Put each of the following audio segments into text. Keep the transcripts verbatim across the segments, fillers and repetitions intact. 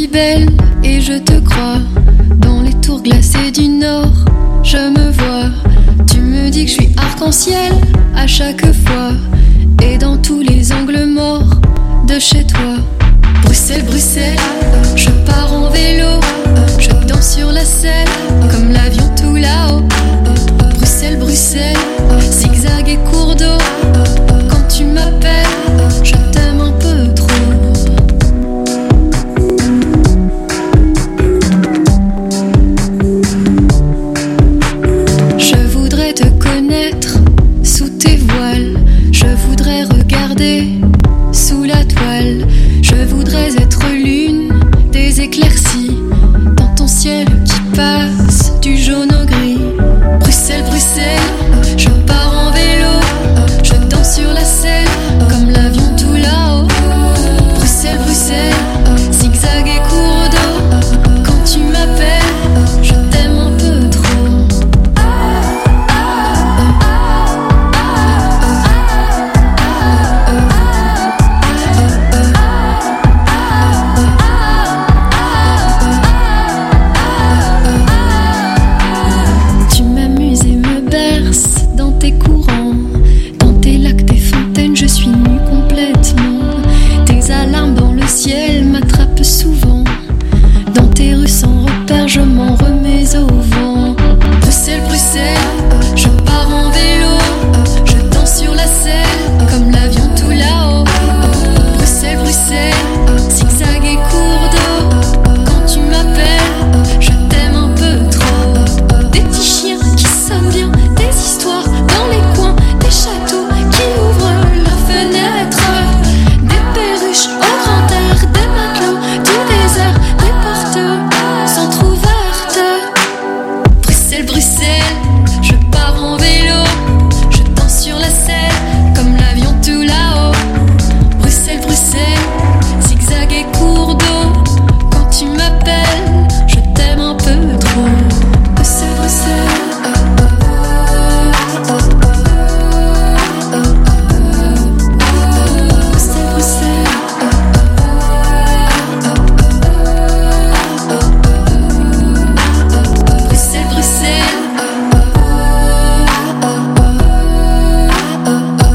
belle et je te crois. Dans les tours glacées du nord, je me vois. Tu me dis que je suis arc-en-ciel à chaque fois. Et dans tous les angles morts de chez toi. Bruxelles, Bruxelles, je pars en vélo. Je danse sur la selle comme l'avion tout là-haut. Bruxelles, Bruxelles, zigzag et cours d'eau. Quand tu m'appelles, je t'aime un peu trop. Je voudrais te connaître sous tes voiles. Je voudrais regarder sous la toile. Je voudrais être l'une des éclaircies dans ton ciel qui passe du jaune au gris. Bruxelles, Bruxelles, je pars en vélo. Je danse sur la selle comme l'avion tout là-haut. Bruxelles, Bruxelles, zigzag et cours d'eau. Quand tu m'appelles, je t'aime un peu trop. Tu m'amuses et me berces dans tes courants. Dans tes lacs, tes fontaines, je suis nue complètement. Tes alarmes dans le ciel m'attrapent souvent. Dans tes rues sans repère, je m'en remets au vent. Bruxelles, Bruxelles, je pars en vélo. Je danse sur la selle comme l'avion tout là-haut. Bruxelles, Bruxelles, zigzag et cours d'eau. Quand tu m'appelles, je t'aime un peu trop. Des petits chiens qui sonnent bien, des histoires dans les coins, des châteaux qui ouvrent leurs fenêtres, des perruches au grand air, des matelots du désert, des portes s'entr'ouvertes. Bruxelles, Bruxelles, je pars en vélo. Je danse sur la selle comme l'avion tout là-haut. Bruxelles, Bruxelles, zigzag et cours d'eau. Quand tu m'appelles, je t'aime un peu trop. Bruxelles, Bruxelles, oh, oh, oh, oh, oh, oh. Bruxelles, Bruxelles, oh, oh, oh, oh, oh. Bruxelles, Bruxelles, oh, oh, oh, oh,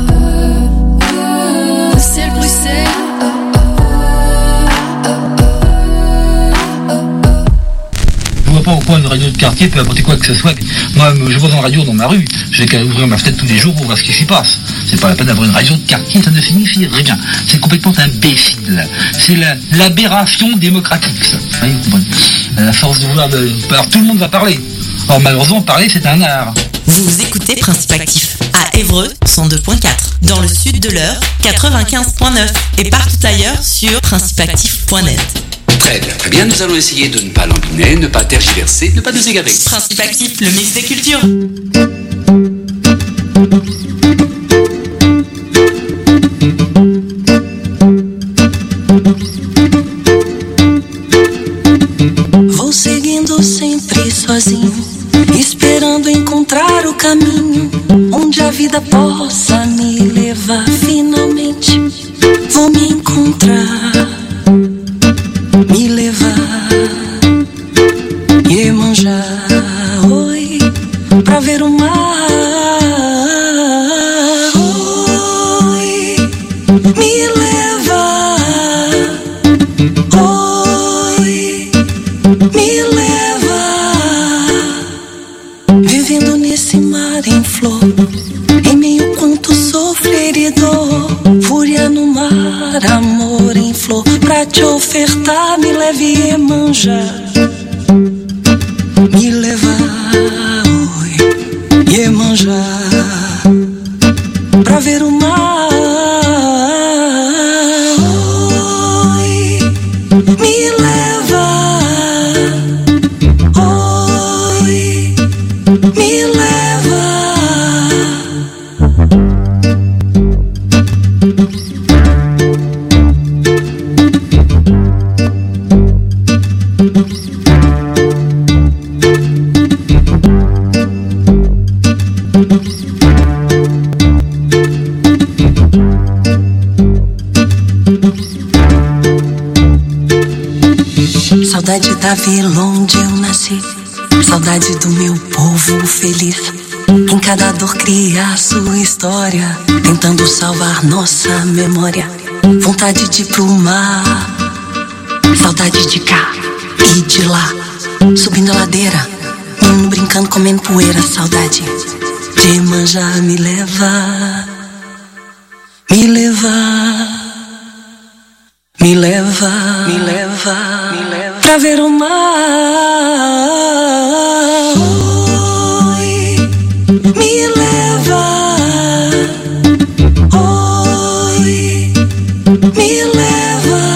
oh. Bruxelles, Bruxelles, oh, oh, oh, oh, oh. Je vois pas pourquoi une radio de quartier peut apporter quoi que ce soit. Moi, je vois une radio dans ma rue, je vais qu'à ouvrir ma fenêtre tous les jours pour voir ce qui s'y passe. C'est pas la peine d'avoir une radio de quartier, ça ne signifie rien. C'est complètement imbécile. C'est la, l'aberration démocratique, ça. Oui, vous comprenez. À la force de vouloir de... Alors tout le monde va parler. Or malheureusement, parler, c'est un art. Vous écoutez Principe Actif à Évreux cent deux point quatre, dans le sud de l'Eure quatre-vingt-quinze point neuf et partout ailleurs sur principe actif point net. Très bien, très bien, nous allons essayer de ne pas lambiner, ne pas tergiverser, ne pas nous égarer. Principe Actif, le mix des cultures. Vou seguindo sempre sozinho, esperando encontrar o caminho onde a vida possa me levar. Finalmente vou me encontrar, me levar, Iemanjá, oi, pra ver o mar. Oi, me levar, oi, me levar, vivendo nesse mar em flor, em meio quanto sofrer e dor, fúria no mar, amor em flor, pra te ofertar, me leve Iemanjá, me levar, oi, Iemanjá, pra ver o mar, oi, me levar, oi, me levar. Saudade da vila onde eu nasci. Saudade do meu povo feliz. Em cada dor cria a sua história, tentando salvar nossa memória. Vontade de ir pro mar. Saudade de cá e de lá. Subindo a ladeira, menino brincando, comendo poeira. Saudade de Iemanjá me leva, me leva, me leva, me leva, me leva pra ver o mar. Oi, me leva. Oi, me leva.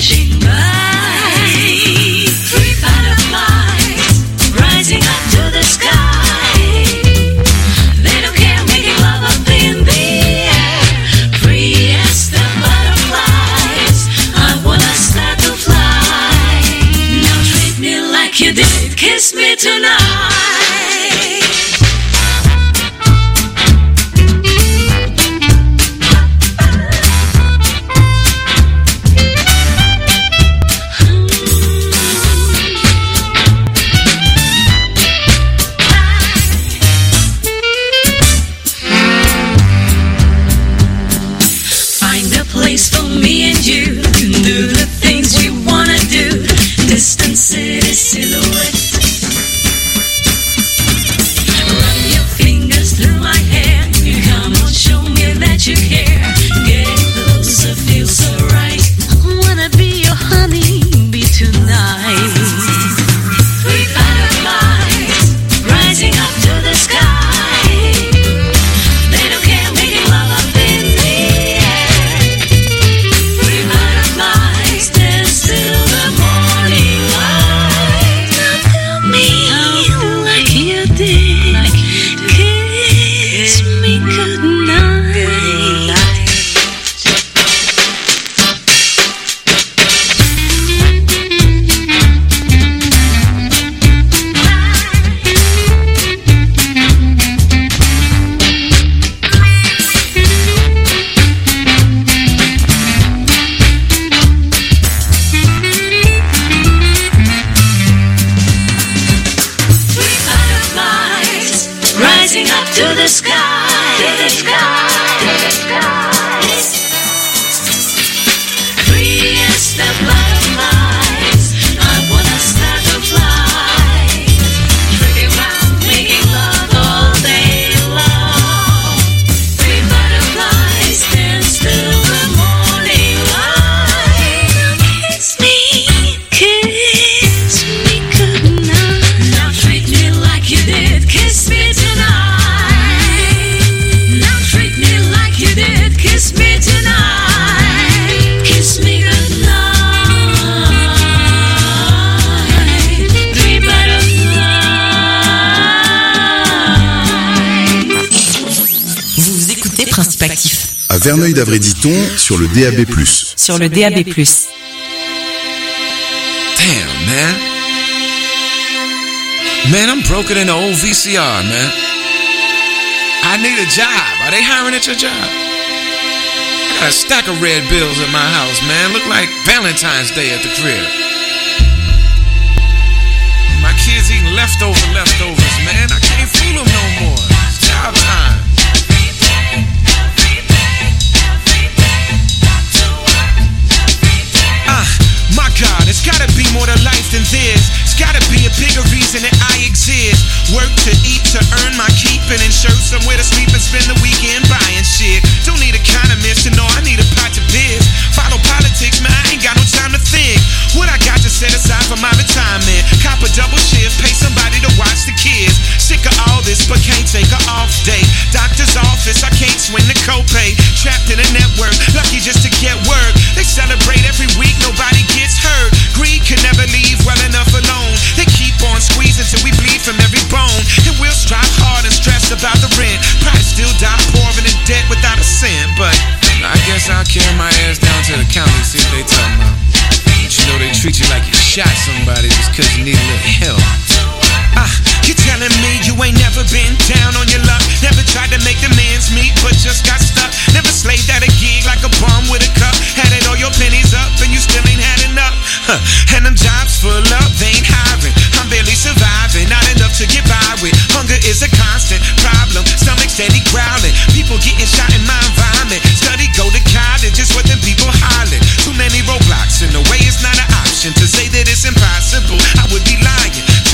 flashing by. Three butterflies rising up to the sky. They don't care making love up in the air. Free as the butterflies, I wanna start to fly. Now treat me like you did, kiss me tonight. City silhouette. Run your fingers through my hair. Come on, show me that you care. Getting closer feels so right. I wanna be your honey bee tonight. Three butterflies rising up to the sky. They don't care making love up in the air. Three butterflies dance till the morning light. Rising up to the sky, to the sky, to the sky. Free as the butterflies, I wanna start to fly. Tripping round, making love all day long. Three butterflies dance till the morning light. Kiss me, kiss me goodnight. Now treat me like you did, kiss me tonight. Kiss me tonight, kiss me goodnight. Three butterflies. Vous écoutez Principe Actif. À Verneuil d'Avray-Diton sur le D A B plus. Sur le D A B plus. Damn, man. Man, I'm broker than the old V C R, man. I need a job. Are they hiring at your job? I got a stack of red bills at my house, man. Look like Valentine's Day at the crib. My kids eating leftover leftovers, man. I can't fool them no more. It's job time. Ah, my God, it's gotta be more to life than this. It's gotta be a bigger reason that I exist. Work to eat, to earn my keep, and ensure somewhere to sleep and spend the weekend buying shit. Don't need a economist to know I need a pot to biz. Follow politics, man, I ain't got no time to think. What I got to set aside for my retirement. Cop a double shift, pay somebody to watch the kids. Sick of all this, but can't take a off day. Doctor's office, I can't swing the copay. Trapped in a network, lucky just to get work. They celebrate every week, nobody gets hurt. Greed can never leave well enough alone. They keep on squeezing till we bleed from every bone. And we'll strive hard and stress about the rent. Probably still die poor and in debt without a cent. But I guess I'll carry my ass down to the county, see what they talking about. But you know they treat you like you shot somebody just cause you need a little help. Ah, you're telling me you ain't never been down on your luck. Never tried to make the men's meet, but just got stuck. Never slaved at a gig like a bum with a cup. Had it all your pennies up and you still ain't had enough. Huh. And them jobs full up, they ain't hiring. I'm barely surviving, not enough to get by with. Hunger is a constant problem, stomach steady growling. People getting shot in my environment. Study, go to college, just what them people hollering. Too many roadblocks in the way, it's not an option. To say that it's impossible, I would be lying.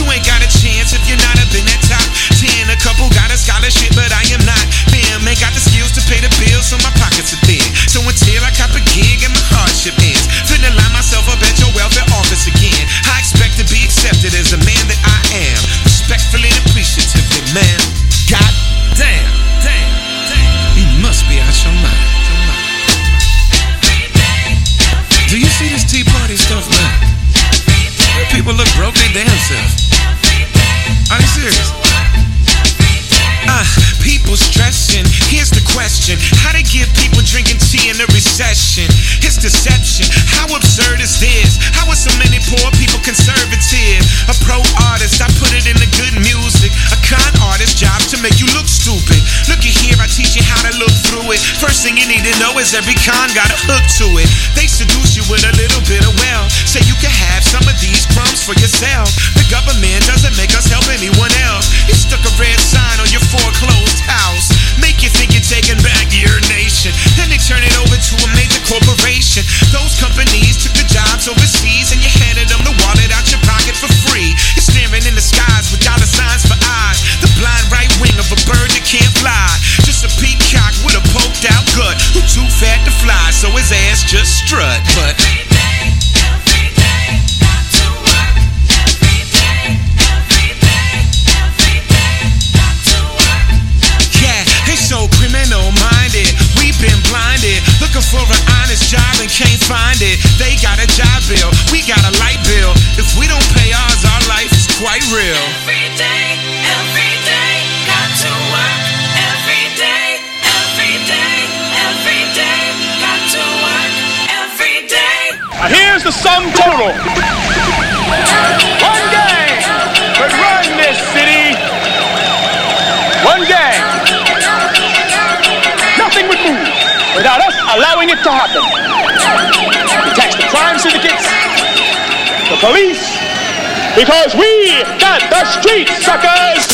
question. It's deception. How absurd is this? How are so many poor people conservative? A pro artist, I put it in the good music. A con artist job to make you look stupid. Looky here, I teach you how to look through it. First thing you need to know is every con got a hook to it. They seduce you with a little bit of wealth, so you can have some of these crumbs for yourself. The government doesn't make us help anyone else. You stuck a red sign on your foreclosed house, make you think you're taking back your nation. Then they turn it over to a major corporation. Those companies took the jobs overseas, and you handed them the wallet out your pocket for free. You're staring in the skies with dollar signs for eyes. The blind right wing of a bird that can't fly. Just a peacock with a poked out gut, who too fat to fly, so his ass just strut. But every day, every day, got to work. Every day, every day, every day, got to work. Yeah, they so criminal minded. We've been blinded, looking for an honest job and can't find it. They got a job bill, we got a light bill. If we don't pay ours, our life is quite real. Every day, every day, got to work. Every day, every day, every day, got to work. Every day. Now here's the sum total. One gang could run this city. One gang. Nothing would move without us allowing it to happen. We tax the crime syndicates, the police, because we got the streets, suckers!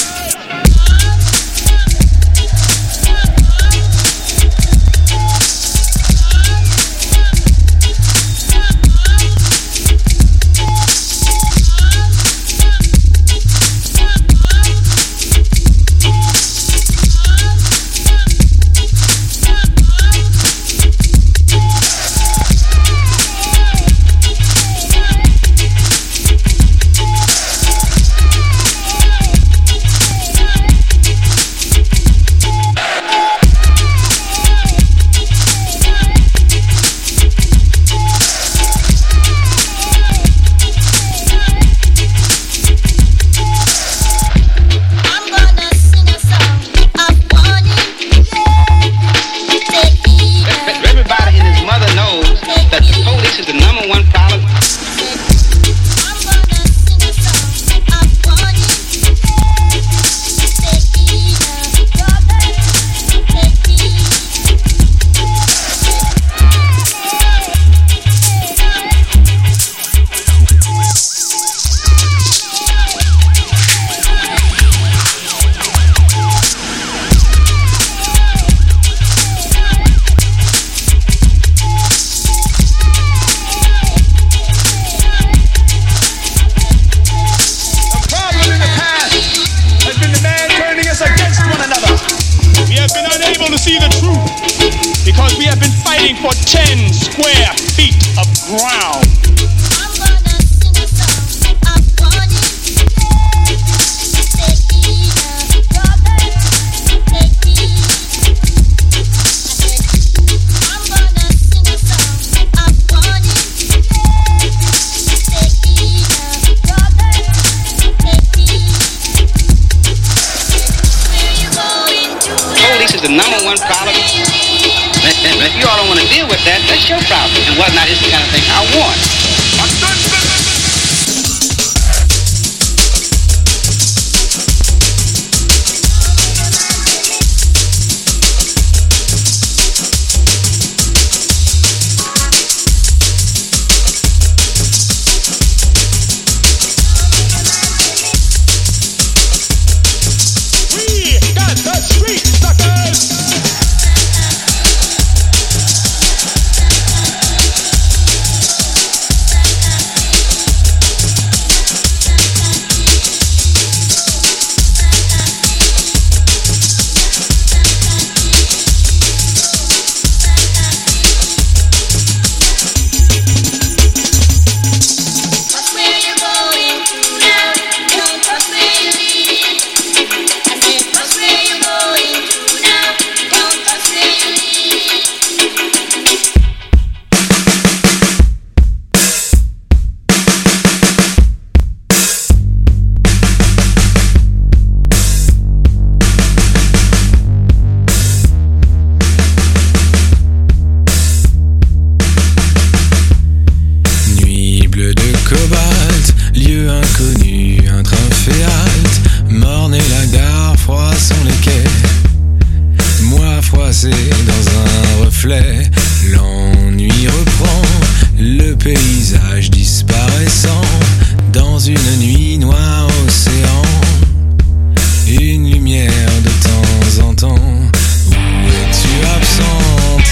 paysage disparaissant dans une nuit noire océan. Une lumière de temps en temps. Où es-tu absente?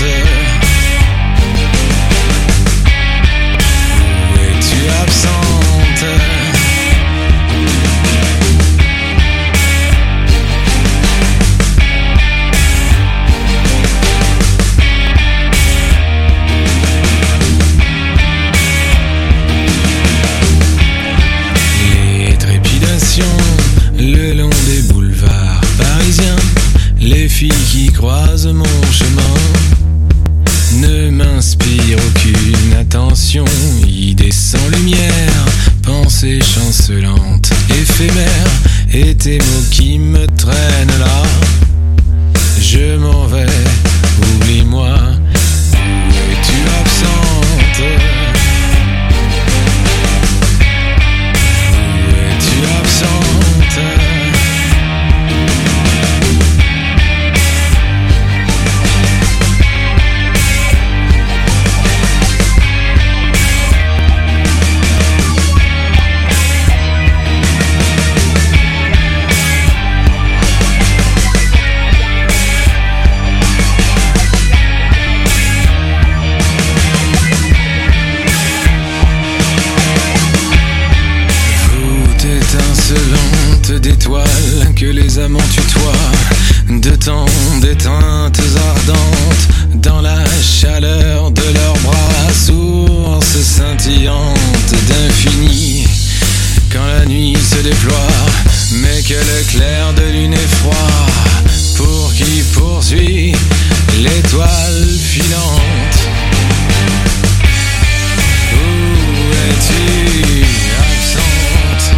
Où es-tu absente? Les trépidations le long des boulevards parisiens, les filles qui croisent mon chemin ne m'inspirent aucune attention. Idées sans lumière, pensées chancelantes, éphémères, et tes mots qui me traînent là. Je m'en vais, oublie-moi. Où es-tu absente? Où es-tu absente? D'étoiles que les amants tutoient, de tant d'éteintes ardentes, dans la chaleur de leurs bras, source scintillante d'infini. Quand la nuit se déploie, mais que le clair de lune est froid, pour qui poursuit l'étoile filante. Où es-tu absente?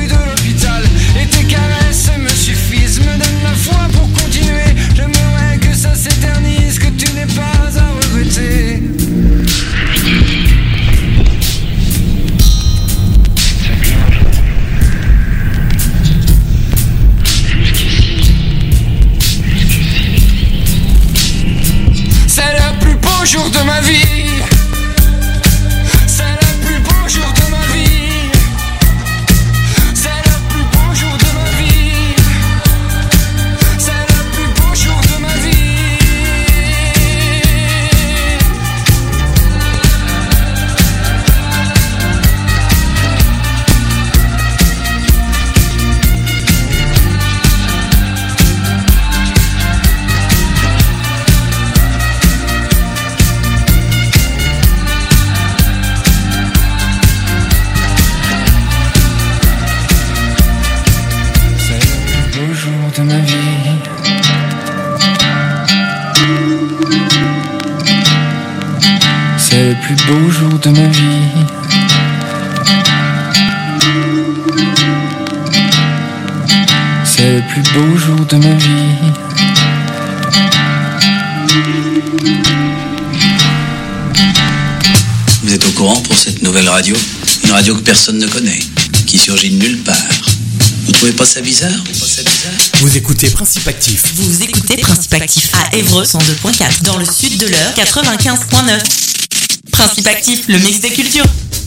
Que beau jour de ma vie. C'est le plus beau jour de ma vie. C'est le plus beau jour de ma vie. C'est le plus beau jour de ma vie. De ma vie, c'est le plus beau jour de ma vie. C'est le plus beau jour de ma vie. Vous êtes au courant pour cette nouvelle radio? Une radio que personne ne connaît, qui surgit de nulle part. Vous trouvez pas ça bizarre? Pas ça bizarre? Vous écoutez Principe Actif. Vous écoutez Principe Actif à Évreux cent deux point quatre, dans le sud de l'Eure quatre-vingt-quinze point neuf. Principe Actif, le mix des cultures.